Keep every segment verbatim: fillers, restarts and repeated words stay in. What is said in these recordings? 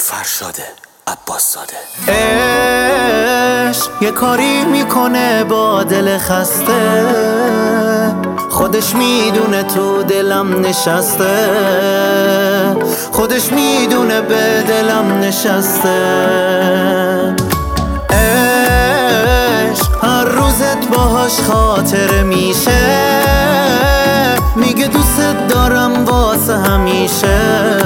فرشاد عباس زاده. عشق یه کاری میکنه با دل خسته، خودش میدونه تو دلم نشسته، خودش میدونه به دلم نشسته. عشق هر روزت باهاش خاطره میشه، میگه دوست دارم واسه همیشه،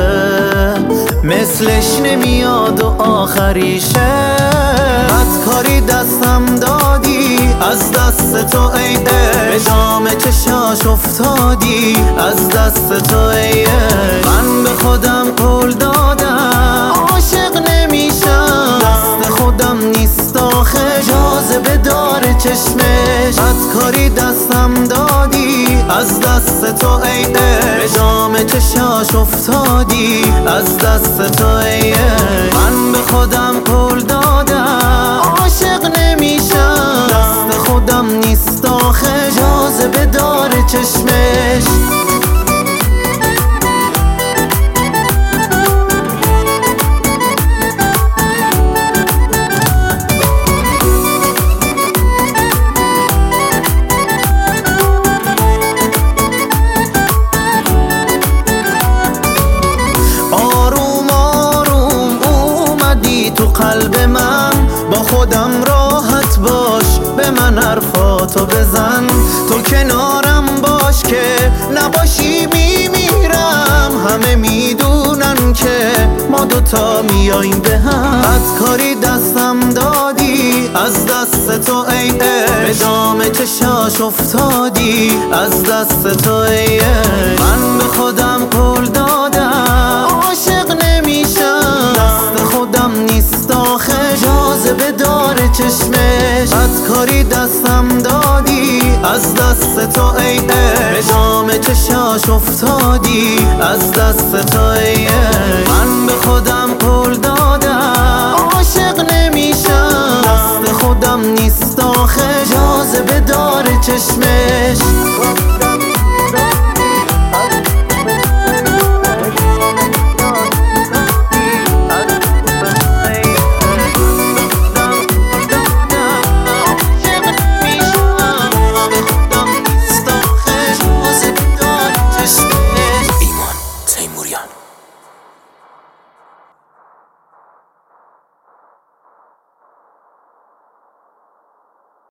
مثلش نمیاد و آخریشه. بد کاری دستم دادی از دست تو ای عشق، به جام چشاش افتادی از دست تو ای عشق. من به خودم قول دادم عاشق نمیشم، دست خودم نیست آخه جاذبه داره چشمش. بد کاری دستم دادی از دست تو ای عشق، به جام چشاش افتادی از دست تو ای عشق. من به خودم قول دادم عاشق نمیشم، دست خودم نیست آخه جاذبه داره چشمش. تو قلب من با خودم راحت باش، به من حرفاتو بزن، تو کنارم باش که نباشی میمیرم. همه میدونن که ما دوتا میاییم به هم. بد کاری دستم دادی از دست تو ای عشق، به جام چشاش افتادی از دست تو ای عشق. من به خودم قول دادم عاشق نمیشم، دست خودم نیست آخه جاذبه داره چشمش. بد کاری دستم دادی از دست تو ای عشق، به جام چشاش افتادی از دست تو ای عشق. من به خودم قول دادم عاشق نمیشم، دست خودم نیست آخه جاذبه داره چشمش.